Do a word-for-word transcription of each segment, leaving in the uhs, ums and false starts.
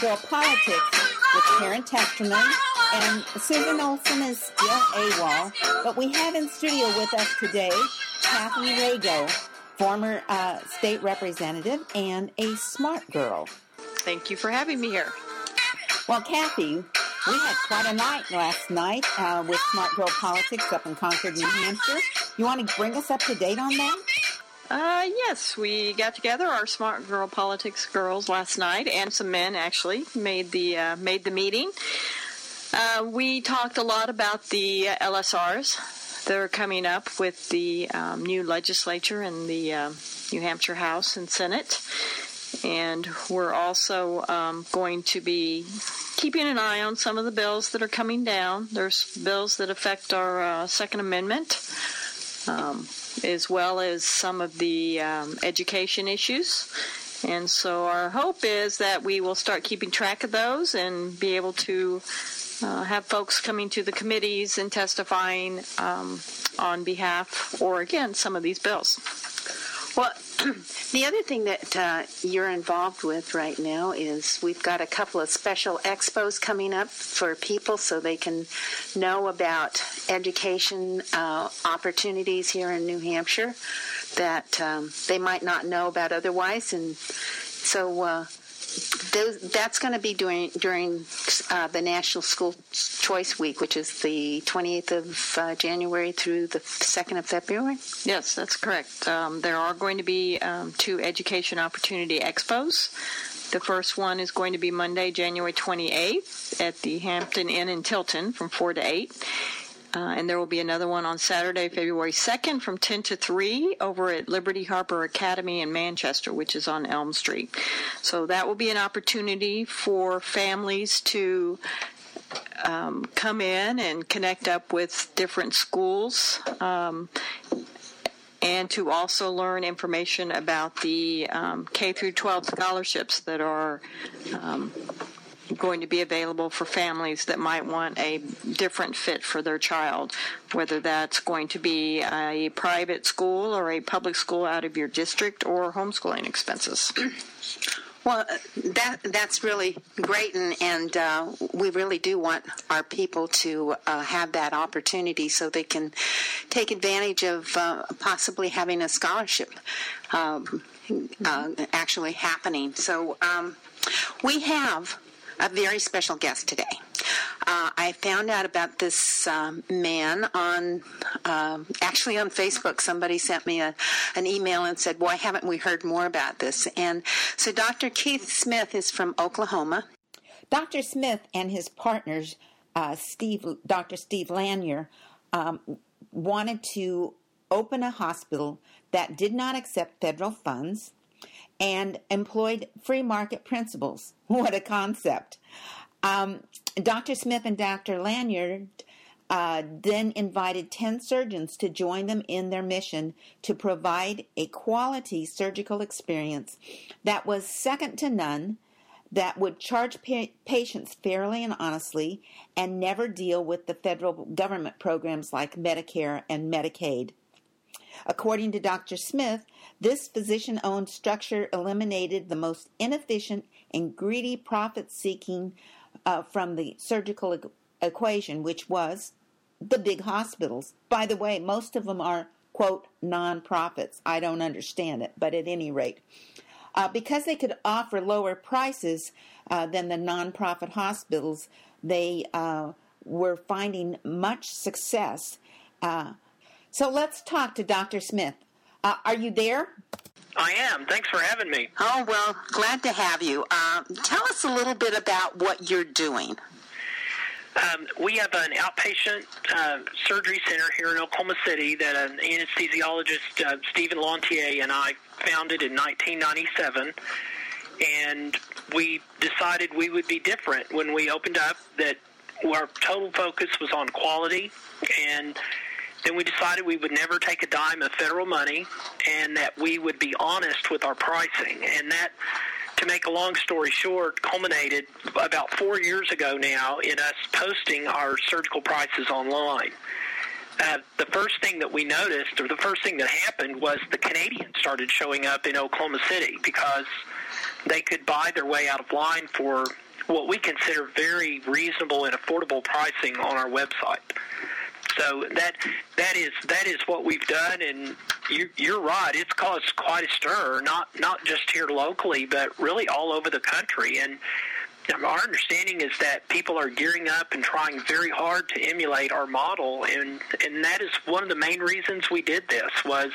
Girl Politics with Karen Testerman, and Susan Olson is still AWOL, but we have in studio with us today Kathy Rago, former uh, state representative and a smart girl. Thank you for having me here. Well, Kathy, we had quite a night last night uh, with Smart Girl Politics up in Concord, New Hampshire. You want to bring us up to date on that? Uh, yes, we got together, our Smart Girl Politics girls, last night, and some men actually made the uh, made the meeting. Uh, we talked a lot about the uh, L S Rs. They're coming up with the um, new legislature in the uh, New Hampshire House and Senate. And we're also um, going to be keeping an eye on some of the bills that are coming down. There's bills that affect our uh, Second Amendment, um, as well as some of the um, education issues. And so our hope is that we will start keeping track of those and be able to uh, have folks coming to the committees and testifying um, on behalf or against some of these bills. Well, the other thing that uh, you're involved with right now is we've got a couple of special expos coming up for people so they can know about education uh, opportunities here in New Hampshire that um, they might not know about otherwise. And so uh, those, that's going to be during, during uh, the National School Choice Week, which is the twenty-eighth of uh, January through the second of February. Yes, that's correct. Um, there are going to be um, two education opportunity expos. The first one is going to be Monday, January twenty-eighth at the Hampton Inn in Tilton from four to eight. Uh, and there will be another one on Saturday, February second from ten to three over at Liberty Harper Academy in Manchester, which is on Elm Street. So that will be an opportunity for families to um, come in and connect up with different schools um, and to also learn information about the um, K through twelve scholarships that are um, going to be available for families that might want a different fit for their child, whether that's going to be a private school or a public school out of your district or homeschooling expenses. Well, that that's really great, and, and uh, we really do want our people to uh, have that opportunity so they can take advantage of uh, possibly having a scholarship um, uh, actually happening. So um, we have a very special guest today. Uh, I found out about this um, man on, um, actually on Facebook. Somebody sent me a, an email and said, why haven't we heard more about this? And so Doctor Keith Smith is from Oklahoma. Doctor Smith and his partners, uh, Steve, Doctor Steve Lanier, um, wanted to open a hospital that did not accept federal funds and employed free market principles. What a concept. Um, Doctor Smith and Doctor Lanier uh, then invited ten surgeons to join them in their mission to provide a quality surgical experience that was second to none, that would charge pa- patients fairly and honestly, and never deal with the federal government programs like Medicare and Medicaid. According to Doctor Smith, this physician-owned structure eliminated the most inefficient and greedy profit-seeking uh, from the surgical e- equation, which was the big hospitals. By the way, most of them are, quote, non-profits. I don't understand it, but at any rate. Uh, because they could offer lower prices uh, than the non-profit hospitals, they uh, were finding much success. Uh, so let's talk to Doctor Smith. Uh, are you there? I am. Thanks for having me. Oh, well, glad to have you. Uh, tell us a little bit about what you're doing. Um, we have an outpatient uh, surgery center here in Oklahoma City that an anesthesiologist, uh, Stephen Lantier, and I founded in nineteen ninety-seven. And we decided we would be different when we opened up, that our total focus was on quality. And then we decided we would never take a dime of federal money and that we would be honest with our pricing. And that, to make a long story short, culminated about four years ago now in us posting our surgical prices online. Uh, the first thing that we noticed, or the first thing that happened, was the Canadians started showing up in Oklahoma City because they could buy their way out of line for what we consider very reasonable and affordable pricing on our website. So that that is that is what we've done, and you, you're right. It's caused quite a stir, not not just here locally, but really all over the country. And our understanding is that people are gearing up and trying very hard to emulate our model, and and that is one of the main reasons we did this, was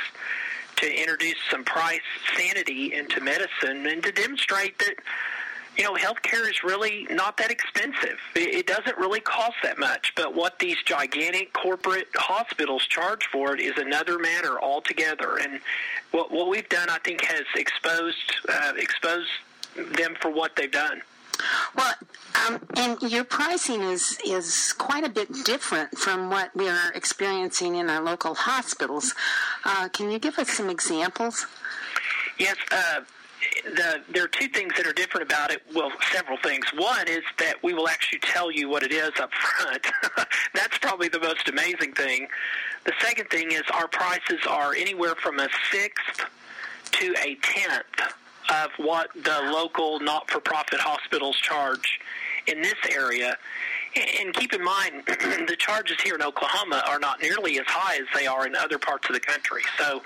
to introduce some price sanity into medicine and to demonstrate that, you know, healthcare is really not that expensive. It doesn't really cost that much, but what these gigantic corporate hospitals charge for it is another matter altogether. And what what we've done, I think, has exposed uh, exposed them for what they've done. Well, um, and your pricing is, is quite a bit different from what we are experiencing in our local hospitals. Uh, can you give us some examples? Yes, uh, the, there are two things that are different about it. Well, several things. One is that we will actually tell you what it is up front. That's probably the most amazing thing. The second thing is our prices are anywhere from a sixth to a tenth of what the local not-for-profit hospitals charge in this area. And keep in mind, the charges here in Oklahoma are not nearly as high as they are in other parts of the country. So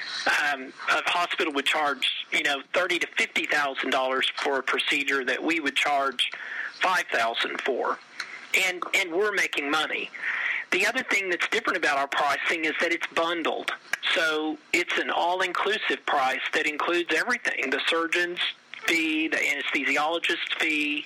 um, a hospital would charge, you know, thirty thousand to fifty thousand dollars for a procedure that we would charge five thousand dollars for. And, and we're making money. The other thing that's different about our pricing is that it's bundled. So it's an all-inclusive price that includes everything: the surgeon's fee, the anesthesiologist's fee,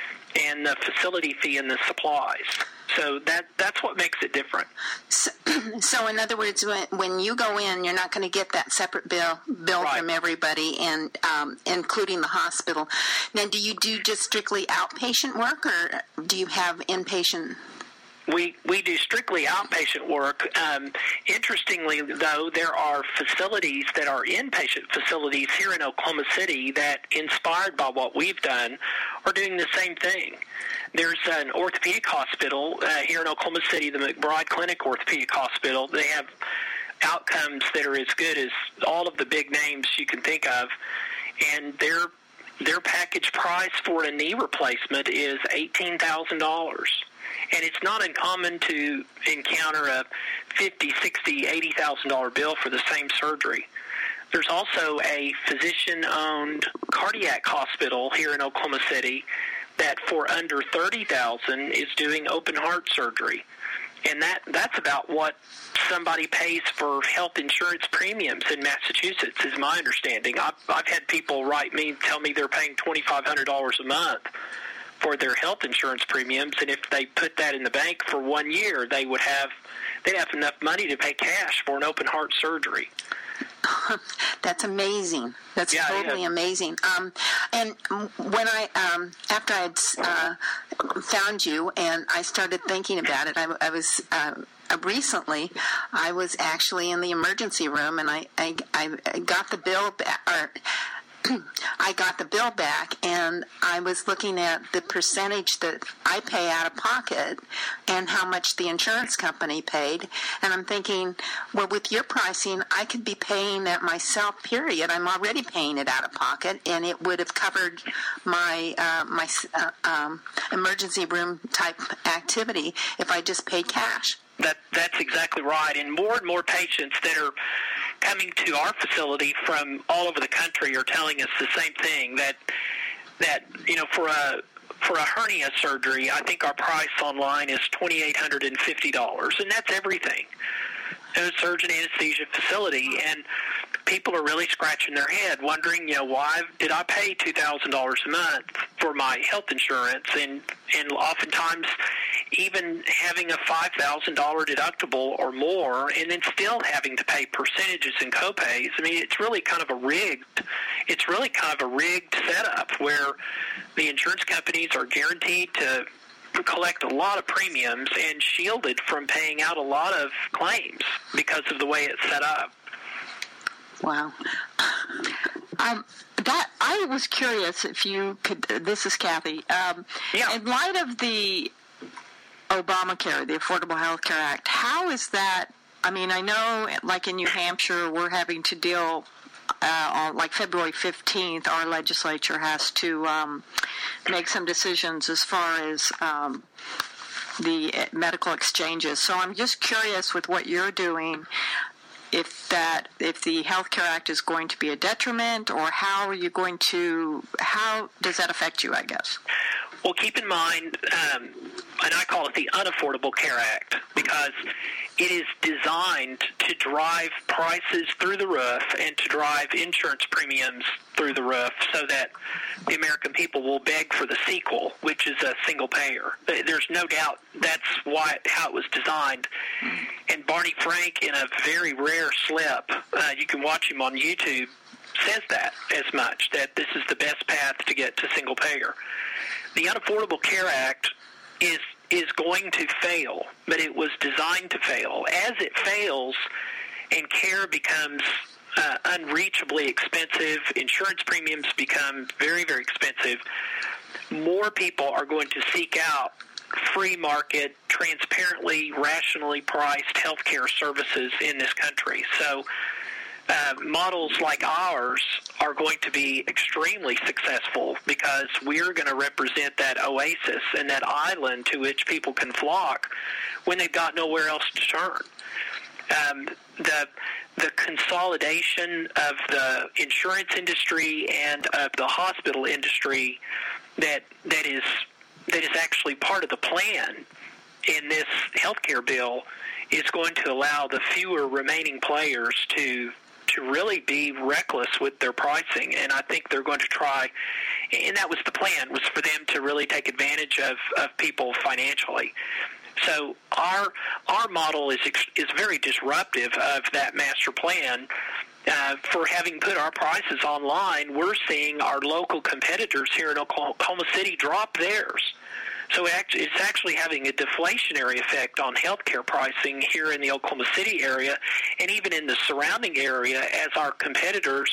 and the facility fee and the supplies. So that that's what makes it different. So, so in other words, when, when you go in, you're not going to get that separate bill bill Right. from everybody, and um, including the hospital. Now, do you do just strictly outpatient work, or do you have inpatient? We we do strictly outpatient work. Um, interestingly, though, there are facilities that are inpatient facilities here in Oklahoma City that, inspired by what we've done, are doing the same thing. There's an orthopedic hospital uh, here in Oklahoma City, the McBride Clinic Orthopedic Hospital. They have outcomes that are as good as all of the big names you can think of, and their their package price for a knee replacement is eighteen thousand dollars. And it's not uncommon to encounter a fifty thousand dollars, sixty thousand dollars, eighty thousand dollars bill for the same surgery. There's also a physician-owned cardiac hospital here in Oklahoma City that for under thirty thousand dollars is doing open heart surgery. And that, that's about what somebody pays for health insurance premiums in Massachusetts, is my understanding. I've, I've had people write me, tell me they're paying twenty-five hundred dollars a month for their health insurance premiums, and if they put that in the bank for one year, they would have they'd have enough money to pay cash for an open heart surgery. That's amazing. That's yeah, totally yeah. amazing. Um, and when I, um, after I'd uh, found you and I started thinking about it, I, I was uh, recently, I was actually in the emergency room, and I, I, I got the bill back, or I got the bill back, and I was looking at the percentage that I pay out of pocket and how much the insurance company paid, and I'm thinking, well, with your pricing, I could be paying that myself, period. I'm already paying it out of pocket, and it would have covered my uh, my uh, um, emergency room type activity if I just paid cash. That that's exactly right, and more and more patients that are coming to our facility from all over the country are telling us the same thing, that that you know for a for a hernia surgery, I think our price online is twenty-eight hundred fifty dollars, and that's everything. A surgeon anesthesia facility, and people are really scratching their head, wondering, you know, why did I pay two thousand dollars a month for my health insurance, and and oftentimes even having a five thousand dollars deductible or more, and then still having to pay percentages and copays. I mean, it's really kind of a rigged, it's really kind of a rigged setup where the insurance companies are guaranteed to collect a lot of premiums and shielded from paying out a lot of claims because of the way it's set up. Wow. Um, that I was curious if you could. This is Kathy. Um, yeah. In light of the Obamacare, the Affordable Health Care Act, how is that? I mean, I know, like in New Hampshire, we're having to deal uh, on like February fifteenth, our legislature has to um, make some decisions as far as um, the medical exchanges. So I'm just curious with what you're doing, if that if the Health Care Act is going to be a detriment, or how are you going to, how does that affect you, I guess? Well, keep in mind, um, and I call it the Unaffordable Care Act, because it is designed to drive prices through the roof and to drive insurance premiums through the roof so that the American people will beg for the sequel, which is a single payer. There's no doubt that's why how it was designed. And Barney Frank, in a very rare slip, uh, you can watch him on YouTube, says that as much, that this is the best path to get to single payer. The Unaffordable Care Act is is going to fail, but it was designed to fail. As it fails and care becomes uh, unreachably expensive, insurance premiums become very, very expensive, more people are going to seek out free market, transparently, rationally priced health care services in this country. So Uh, models like ours are going to be extremely successful because we're going to represent that oasis and that island to which people can flock when they've got nowhere else to turn. Um, the the consolidation of the insurance industry and of the hospital industry that that is that is actually part of the plan in this healthcare bill is going to allow the fewer remaining players to to really be reckless with their pricing, and I think they're going to try, and that was the plan, was for them to really take advantage of, of people financially. So our our model is is very disruptive of that master plan. Uh, for having put our prices online, we're seeing our local competitors here in Oklahoma City drop theirs. So it's actually having a deflationary effect on healthcare pricing here in the Oklahoma City area and even in the surrounding area, as our competitors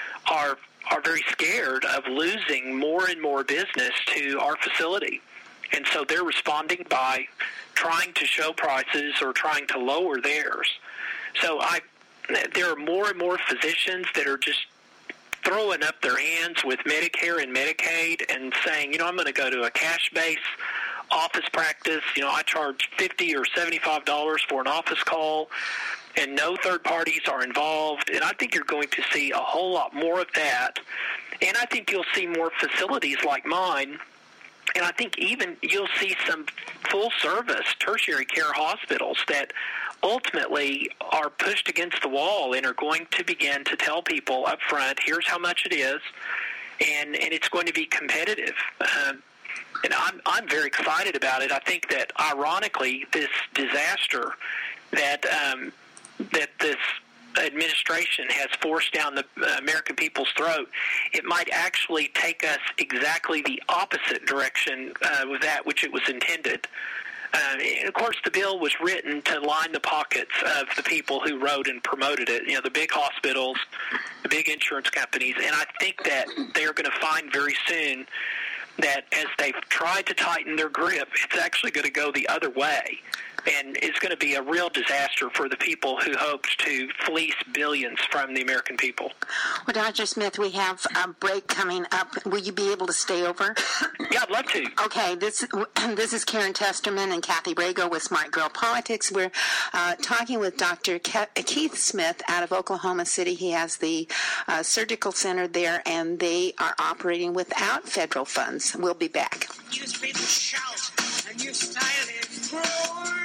are are very scared of losing more and more business to our facility. And so they're responding by trying to show prices or trying to lower theirs. So I, there are more and more physicians that are just throwing up their hands with Medicare and Medicaid and saying, you know, I'm going to go to a cash-based office practice. You know, I charge fifty or seventy-five dollars for an office call, and no third parties are involved. And I think you're going to see a whole lot more of that. And I think you'll see more facilities like mine. And I think even you'll see some full-service tertiary care hospitals that ultimately are pushed against the wall and are going to begin to tell people up front, here's how much it is, and, and it's going to be competitive. Um, and I'm, I'm very excited about it. I think that, ironically, this disaster that um, that this administration has forced down the American people's throat, it might actually take us exactly the opposite direction uh, with that which it was intended. Uh, and of course, the bill was written to line the pockets of the people who wrote and promoted it, you know, the big hospitals, the big insurance companies. And I think that they're going to find very soon that as they've tried to tighten their grip, it's actually going to go the other way. And it's going to be a real disaster for the people who hoped to fleece billions from the American people. Well, Doctor Smith, we have a break coming up. Will you be able to stay over? Yeah, I'd love to. Okay, this this is Karen Testerman and Kathy Brago with Smart Girl Politics. We're uh, talking with Doctor Ke- Keith Smith out of Oklahoma City. He has the uh, surgical center there, and they are operating without federal funds. We'll be back. Newspapers shout, and your style is growing.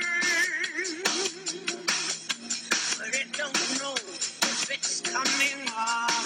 But it don't know if it's coming on.